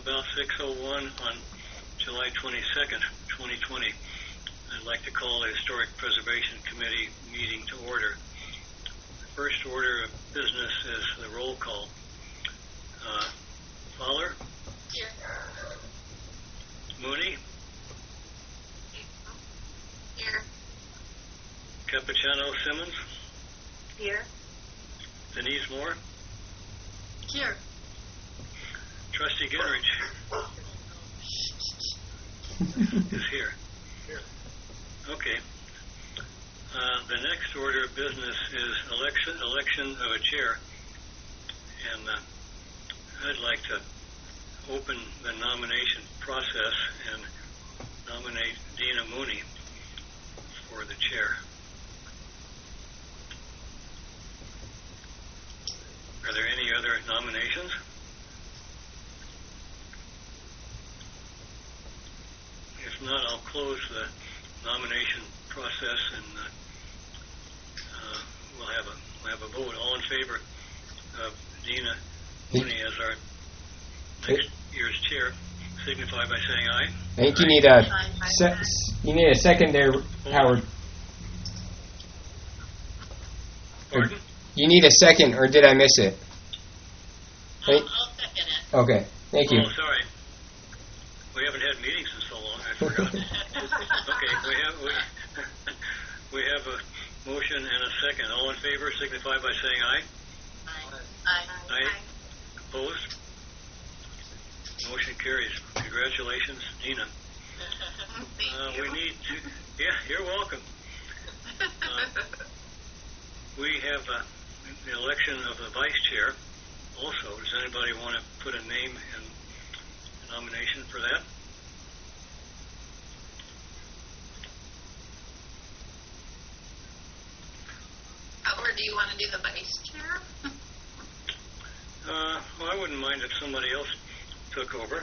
about 6:01 on July 22nd, 2020. I'd like to call the Historic Preservation Committee meeting to order. The first order of business is the roll call. Fowler? Here. Mooney? Here. Cappuccino Simmons? Here. Denise Moore? Here. Trustee Gingrich is here. Okay. The next order of business is election of a chair, and I'd like to open the nomination process and nominate Dina Mooney for the chair. Are there any other nominations? If not, I'll close the nomination process and we'll have a vote. All in favor of Dina Mooney as our next year's chair, signify by saying aye. I think you need a second there, Howard. Pardon? You need a second, or did I miss it? I'll second it. Okay, thank you. Oh, sorry. We haven't had meetings in so long, I forgot. Okay, we have a motion and a second. All in favor, signify by saying aye. Aye. Opposed? Motion carries. Congratulations, Dina. We need to... Yeah, you're welcome. We have the election of the vice chair also. Does anybody want to put a name in the nomination for that? Or do you want to do the vice chair? Well, I wouldn't mind if somebody else took over.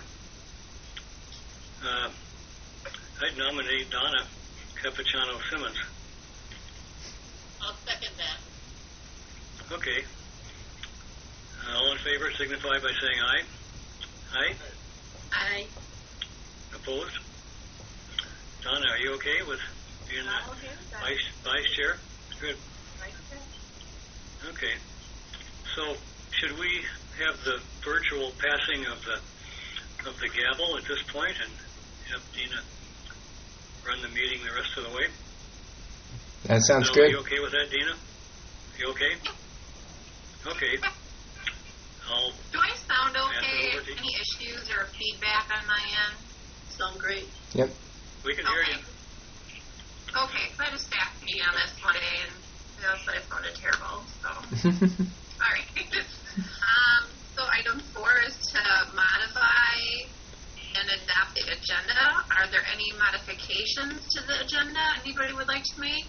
I'd nominate Donna Cappuccino Simmons. I'll second that. Okay. All in favor, signify by saying aye. Aye? Aye. Opposed? Donna, are you okay with being the vice chair? Good. Okay. So, should we have the virtual passing of the gavel at this point and have Dina run the meeting the rest of the way? That sounds Are good. you okay with that, Dina? You okay? Okay. Do I sound okay? Any issues or feedback on my end? Sound great. Yep. We can hear you. Okay, so I just backed me on this one day and I sounded terrible, so. Alright. So item 4 is to modify and adopt the agenda. Are there any modifications to the agenda anybody would like to make?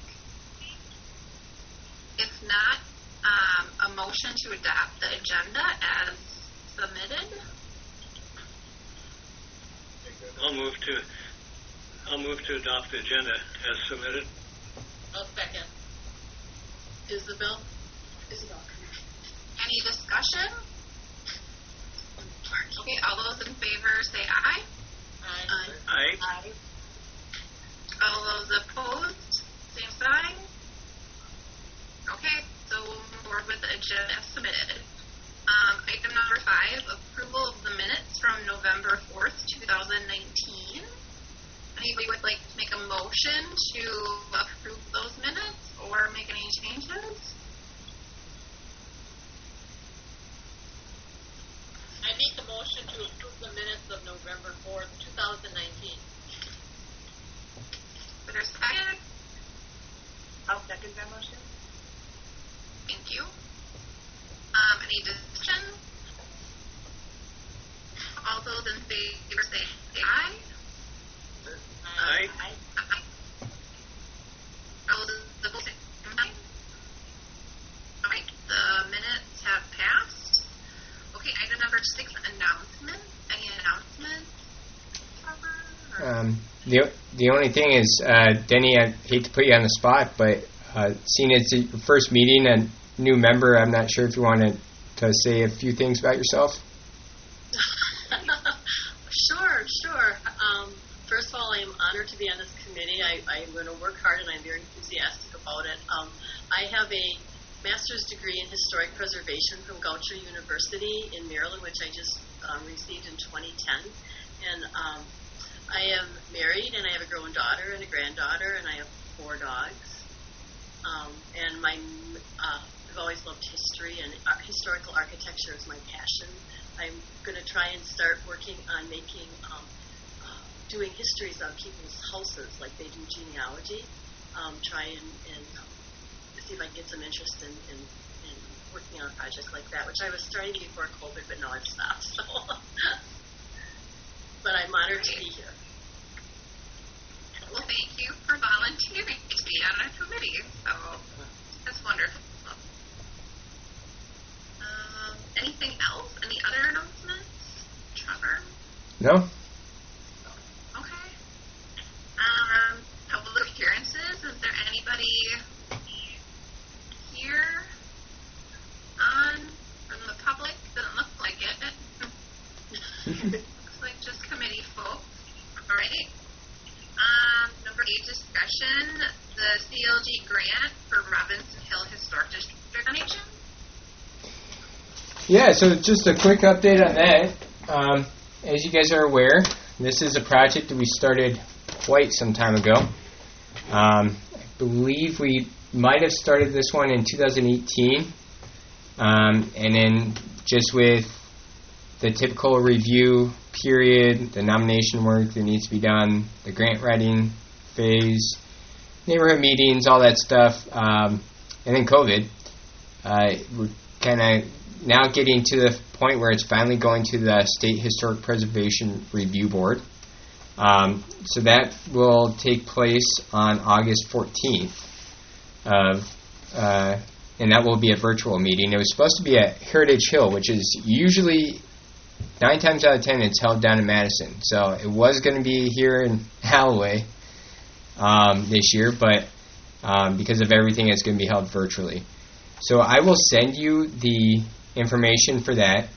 If not, a motion to adopt the agenda as submitted. I'll move to adopt the agenda as submitted. I'll second. Isabel. Any discussion? Okay, all those in favor say aye. Aye. All those opposed, same sign. Okay, so we'll move forward with the agenda as submitted. Item number 5, approval of the minutes from November 4th, 2019. Anybody would like to make a motion to approve those minutes or make any changes? I make a motion to approve the minutes of November 4th, 2019. Is there a second? I'll second that motion. Thank you. Any discussion? All those in favor say aye. Aye. All those opposed say aye. All right, the minutes have passed. Okay, item number 6, announcements. Any announcements? The only thing is, Denny, I hate to put you on the spot, but seeing it's your first meeting, a new member, I'm not sure if you wanted to say a few things about yourself. to be on this committee. I'm going to work hard, and I'm very enthusiastic about it. I have a master's degree in historic preservation from Goucher University in Maryland, which I just received in 2010. And I am married, and I have a grown daughter and a granddaughter, and I have 4 dogs. And I've always loved history, and historical architecture is my passion. I'm going to try and start working on making, doing histories on people's houses like they do genealogy. Try and see if I can get some interest in working on a project like that, which I was starting before COVID, but now I've stopped. So, but I'm honored to be here. Well, thank you for volunteering to be on our committee. So that's wonderful. Anything else? Any other announcements? Trevor? No? Okay. Public appearances. Is there anybody here from the public? Doesn't look like it. Looks like just committee folks. All right. Number 8, discussion, the CLG grant for Robinson Hill Historic District donation. Yeah, so just a quick update on that. As you guys are aware, this is a project that we started quite some time ago. I believe we might have started this one in 2018. And then just with the typical review period, the nomination work that needs to be done, the grant writing phase, neighborhood meetings, all that stuff, and then COVID, we're kind of now getting to the point where it's finally going to the State Historic Preservation Review Board. So that will take place on August 14th, and that will be a virtual meeting. It was supposed to be at Heritage Hill, which is usually 9 times out of 10 it's held down in Madison. So it was going to be here in Halloway this year, but because of everything, it's going to be held virtually. So I will send you the information for that.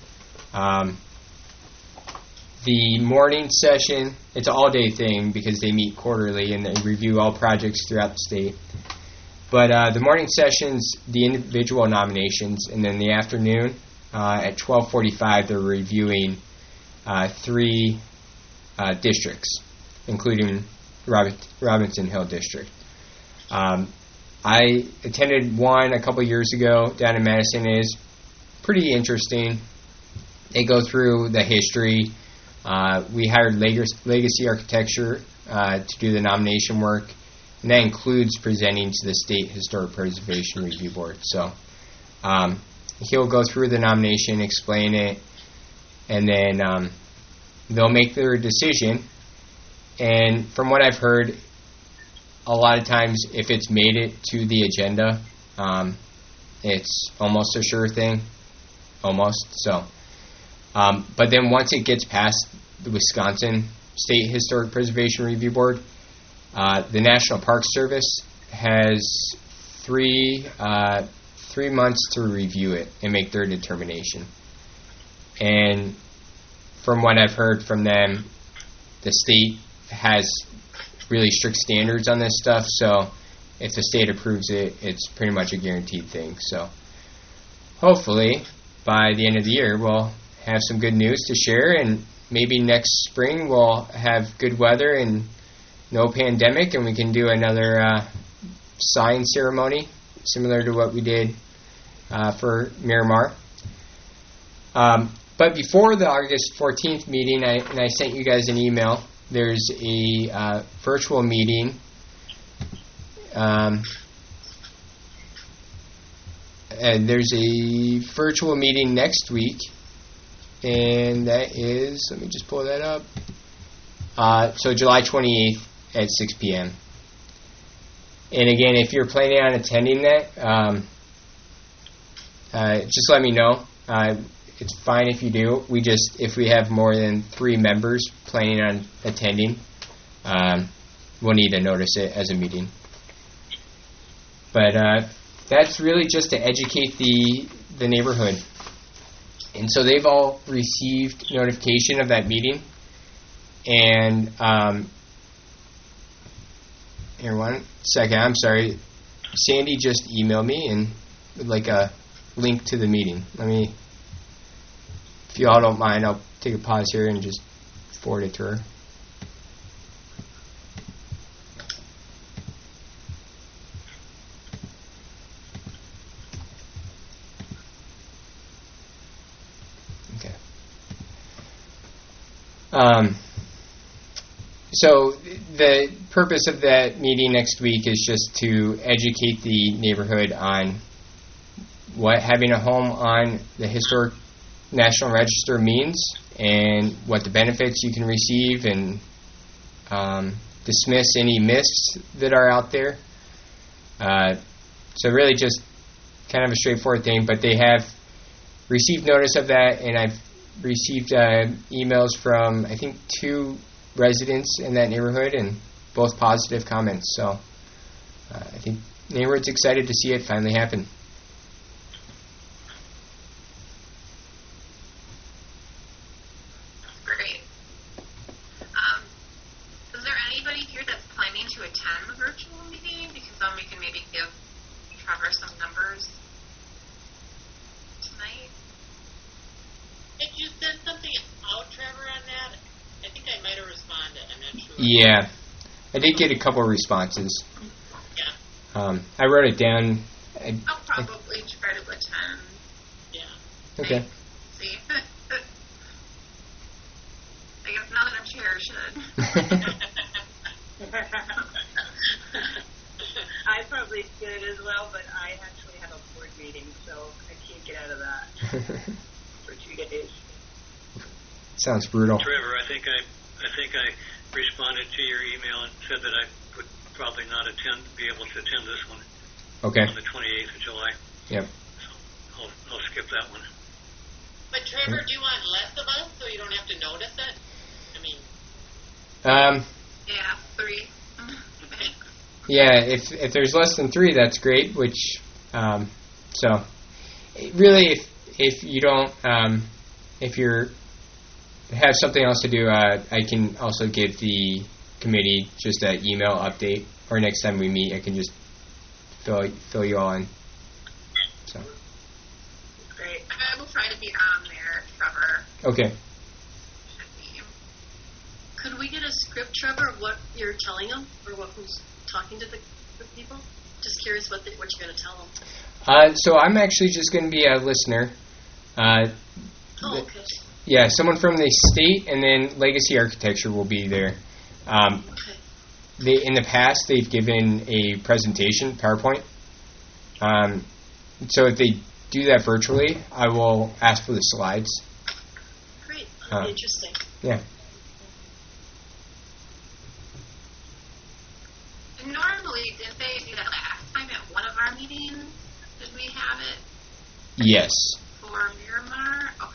The morning session, it's an all-day thing because they meet quarterly and they review all projects throughout the state. But the morning session's the individual nominations, and then the afternoon at 12:45 they're reviewing 3 districts, including Robinson Hill District. I attended one a couple years ago down in Madison. It is pretty interesting. They go through the history. We hired Legacy Architecture to do the nomination work, and that includes presenting to the State Historic Preservation Review Board. So he'll go through the nomination, explain it, and then they'll make their decision. And from what I've heard, a lot of times if it's made it to the agenda, it's almost a sure thing. Almost. So, but then once it gets past the Wisconsin State Historic Preservation Review Board, the National Park Service has 3 months to review it and make their determination. And from what I've heard from them, the state has really strict standards on this stuff, so if the state approves it, it's pretty much a guaranteed thing. So hopefully by the end of the year we'll have some good news to share, and maybe next spring we'll have good weather and no pandemic, and we can do another sign ceremony similar to what we did for Miramar. But before the August 14th meeting, I sent you guys an email. There's a virtual meeting. And there's a virtual meeting next week, and that is, let me just pull that up. So July 28th at 6 p.m. And again, if you're planning on attending that, just let me know. It's fine if you do. If we have more than 3 members planning on attending, we'll need to notice it as a meeting. But that's really just to educate the neighborhood. And so they've all received notification of that meeting. And Here, 1 second. I'm sorry. Sandy just emailed me and would like a link to the meeting. If you all don't mind, I'll take a pause here and just forward it to her. Okay. So the purpose of that meeting next week is just to educate the neighborhood on what having a home on the Historic National Register means and what the benefits you can receive, and dismiss any myths that are out there. So really just kind of a straightforward thing, but they have received notice of that, and I've received emails from, I think, 2 residents in that neighborhood, and both positive comments. So I think the neighborhood's excited to see it finally happen. Great. Is there anybody here that's planning to attend the virtual meeting? Because then we can maybe give Trevor some numbers tonight. Did you send something out, Trevor, on that? I think I might have responded. I'm not sure. Yeah, I did get a couple of responses. Yeah. I wrote it down. I'll probably try to attend. Yeah. Okay. See. I guess now that I'm here, I should. I probably should as well, but I actually have a board meeting, so I can't get out of that for 2 days. Sounds brutal. Trevor, I think I responded to your email and said that I would probably not be able to attend this one. Okay. On the 28th of July. Yep. So I'll skip that one. But Trevor, do you want less of us so you don't have to notice it? I mean. Yeah, 3. Yeah, if there's less than 3, that's great. Which, so really, if you don't, if you're have something else to do, I can also give the committee just an email update, or next time we meet, I can just fill you all in. So. Great. I will try to be on there, Trevor. Okay. Could we get a script, Trevor, of what you're telling them, or who's talking to the people? Just curious what you're going to tell them. So I'm actually just going to be a listener. Okay. Yeah, someone from the state, and then Legacy Architecture will be there. In the past, they've given a presentation, PowerPoint. So if they do that virtually, I will ask for the slides. Great. That'll be interesting. Yeah. Normally, did they do that last time at one of our meetings? Did we have it? Yes. For Miramar? Okay.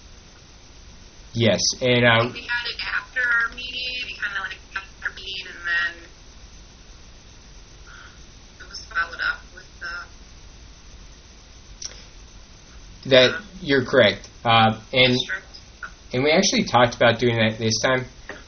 Yes, and we had it after our meeting. We kind of like after our meeting, and then it was followed up with the. That you're correct, and we actually talked about doing that this time.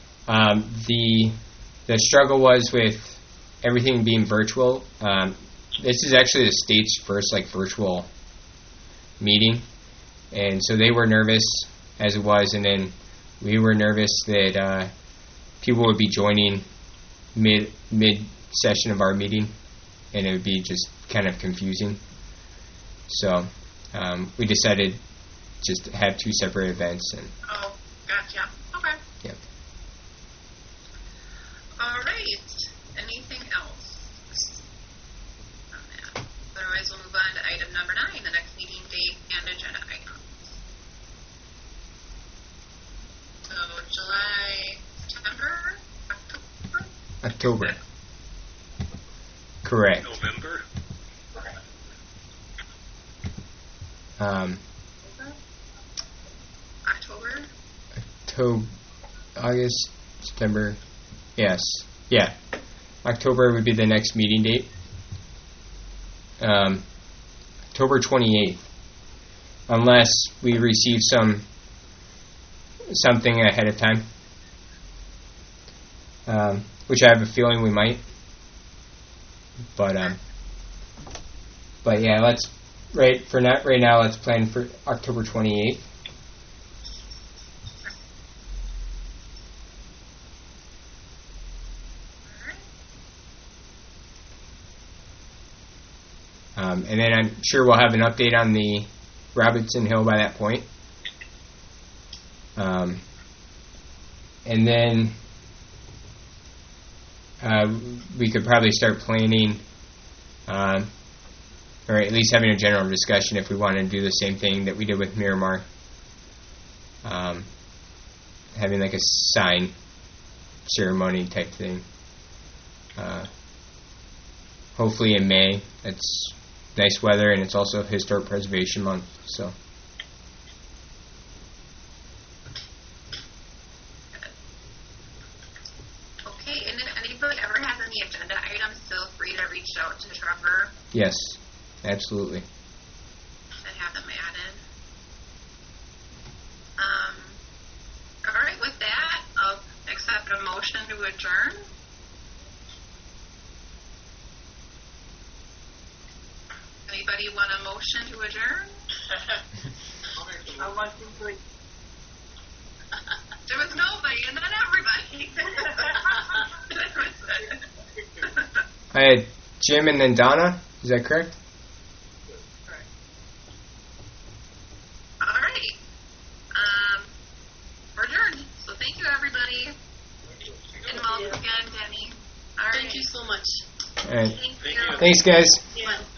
The struggle was with everything being virtual. This is actually the state's first virtual meeting, and so they were nervous as it was, and then we were nervous that people would be joining mid session of our meeting, and it would be just kind of confusing. So we decided just to have 2 separate events. And oh, gotcha. Okay. Yep. All right. Anything else on that? Otherwise, we'll move on to item number 9, the next meeting date and agenda items. So July, September, October. Correct. November. October. August, September. Yes. Yeah. October would be the next meeting date. October 28th. Unless we receive something ahead of time. Which I have a feeling we might. But yeah, let's right now. Let's plan for October 28th. And then I'm sure we'll have an update on the Robertson Hill by that point. And then we could probably start planning, or at least having a general discussion if we want to do the same thing that we did with Miramar. Having like a sign ceremony type thing. Hopefully in May. It's nice weather and it's also Historic Preservation Month, so. Okay, and if anybody ever has any agenda items, feel free to reach out to Trevor. Yes, absolutely. And have them added. All right, with that, I'll accept a motion to adjourn. Anybody want a motion to adjourn? I want to put. There was nobody, and then everybody. I had Jim and then Donna. Is that correct? All right. We're adjourned. So thank you, everybody. And welcome again, Denny. All right. Thank you so much. All right. Thank Thank you. you. Thanks, guys. Yeah.